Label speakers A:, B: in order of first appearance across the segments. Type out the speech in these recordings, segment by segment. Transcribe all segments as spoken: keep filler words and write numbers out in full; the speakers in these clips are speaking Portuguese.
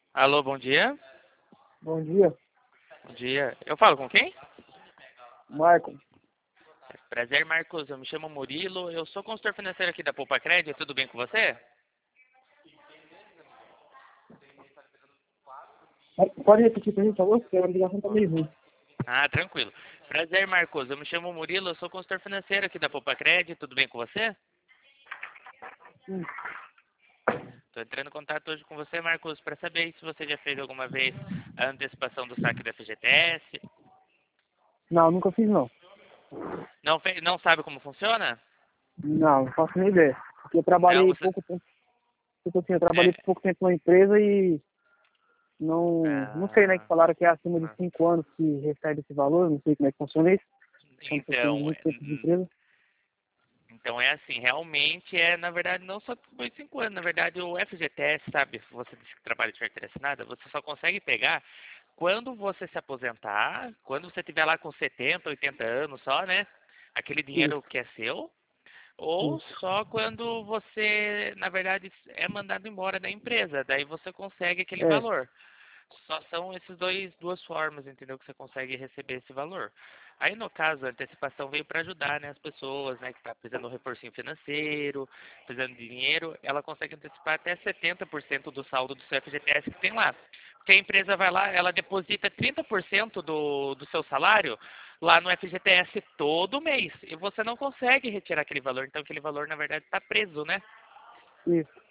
A: Alô, bom dia.
B: Bom dia,
A: Bom dia. Eu falo com quem?
B: Michael.
A: Prazer, Marcos. Eu me chamo Murilo. Eu sou consultor financeiro aqui da Poupa Crédito. Tudo bem com você?
B: Pode repetir para mim, por favor? Porque a ligação tá meio ruim.
A: Ah, tranquilo. Prazer, Marcos. Eu me chamo Murilo. Eu sou consultor financeiro aqui da Poupa Crédito. Tudo bem com você?
B: Hum.
A: Estou entrando em contato hoje com você, Marcos, para saber se você já fez alguma vez a antecipação do saque da F G T S.
B: Não, nunca fiz não.
A: Não, fe- não sabe como funciona?
B: Não, não faço nem ideia. Porque eu
A: Não,
B: trabalhei
A: você...
B: pouco tempo. Tipo assim, eu trabalhei
A: É...
B: pouco tempo numa empresa e não, não sei, né? Que
A: Ah,
B: falaram que é acima de
A: ah.
B: cinco anos que recebe esse valor, não sei como é que funciona isso. Quando você tem
A: Então,
B: muito tempo de empresa.
A: Então é assim, realmente é, na verdade, não só por cinco anos, na verdade o F G T S, sabe, você disse que trabalha de carteira assinada, você só consegue pegar quando você se aposentar, quando você tiver lá com setenta, oitenta anos só, né, aquele dinheiro
B: Isso,
A: que é seu, ou
B: isso.
A: só quando você, na verdade, é mandado embora da empresa, daí você consegue aquele
B: É,
A: valor. Só são esses dois duas formas, entendeu, que você consegue receber esse valor. Aí no caso, a antecipação veio para ajudar, né, as pessoas, né, que está precisando de um reforcinho financeiro, precisando de dinheiro, ela consegue antecipar até setenta por cento do saldo do seu F G T S que tem lá. Porque a empresa vai lá, ela deposita trinta por cento do, do seu salário lá no F G T S todo mês. E você não consegue retirar aquele valor, então aquele valor na verdade está preso, né?
B: isso.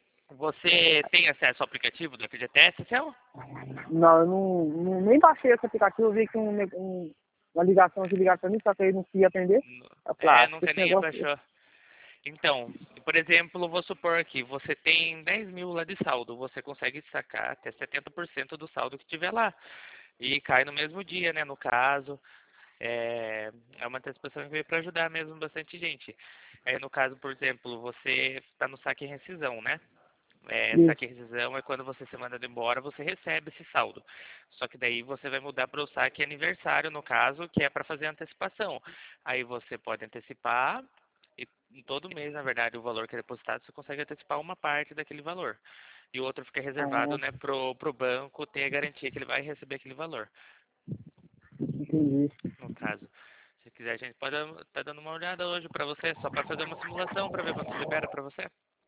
A: Você tem acesso ao aplicativo do F G T S, seu?
B: Não, eu não, não- nem baixei esse aplicativo, eu vi que um, um, uma ligação aqui ligaram pra mim, só que aí não queria atender. Eu falei, ah,
A: É,
B: acho que
A: nunca
B: esse
A: nem
B: negócio.
A: abaixou. Então, por exemplo, vou supor aqui, você tem dez mil lá de saldo, você consegue sacar até setenta por cento do saldo que tiver lá. E cai no mesmo dia, né, no caso. É, é uma antecipação que veio para ajudar mesmo bastante gente. É, no caso, por exemplo, você está no saque e rescisão, né? É, saque e
B: Isso.
A: rescisão é quando você se manda embora, você recebe esse saldo. Só que daí você vai mudar para o saque aniversário, no caso, que é para fazer a antecipação. Aí você pode antecipar e em todo mês, na verdade, o valor que é depositado, você consegue antecipar uma parte daquele valor. E o outro fica reservado,
B: Ah,
A: né, pro, pro banco ter a garantia que ele vai receber aquele valor,
B: entendi.
A: no caso. Se quiser, a gente pode estar dando uma olhada hoje para você, só para fazer uma simulação para ver quanto libera para você.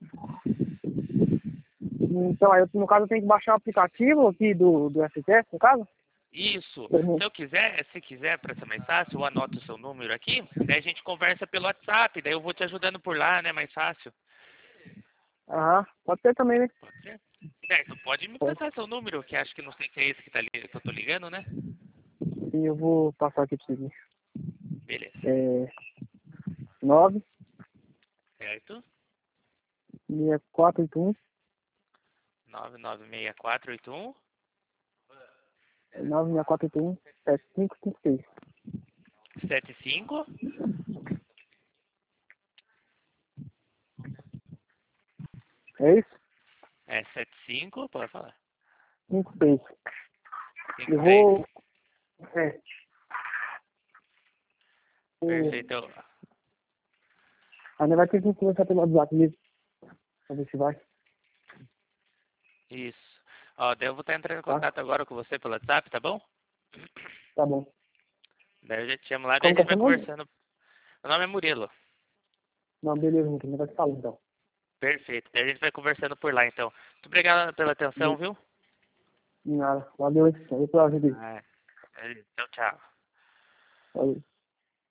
B: Então, aí, eu, no caso, eu tenho que baixar o aplicativo aqui do, do F T S, no caso?
A: Isso.
B: Uhum.
A: Se eu quiser, se quiser, para ser mais fácil, eu anoto o seu número aqui, daí a gente conversa pelo WhatsApp, daí eu vou te ajudando por lá, né? Mais fácil.
B: Aham, pode ser também, né?
A: Pode ser? Certo, pode me
B: Pode.
A: passar seu número, que acho que não sei se é esse que, tá li- que eu tô ligando, né?
B: Sim, eu vou passar aqui para você.
A: Beleza.
B: É nove
A: Certo?
B: seis quatro oito um
A: nove nove seis quatro oito um
B: nove seis quatro oito um sete cinco cinco seis.
A: sete cinco.
B: É isso?
A: É sete cinco, pode falar.
B: cinco seis.
A: Cinco
B: Eu
A: seis.
B: vou. É. o-
A: Perfeito. Eu-
B: Ainda vai ter que conversar pelo WhatsApp mesmo. Pra ver se vai.
A: Isso. Ó, daí eu vou estar entrando em
B: Tá?
A: contato agora com você pelo WhatsApp, tá bom?
B: Tá bom.
A: Daí eu já te chamo lá, daí a
B: Como que
A: gente
B: é seu
A: vai
B: nome?
A: conversando. Meu nome é Murilo.
B: Não, beleza, não tem negócio de falar então.
A: Perfeito. Daí a gente vai conversando por lá, então. Muito obrigado pela atenção,
B: De
A: viu?
B: nada. Valeu, hein? Valeu pela ajuda aí.
A: Ah, é. Tchau, tchau.
B: Valeu.